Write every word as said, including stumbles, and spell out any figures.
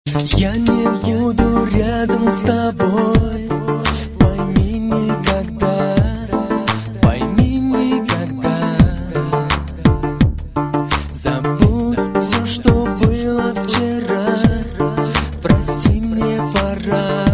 Я не буду рядом с тобой, пойми никогда, пойми никогда. Забудь все, что было вчера, прости, мне пора.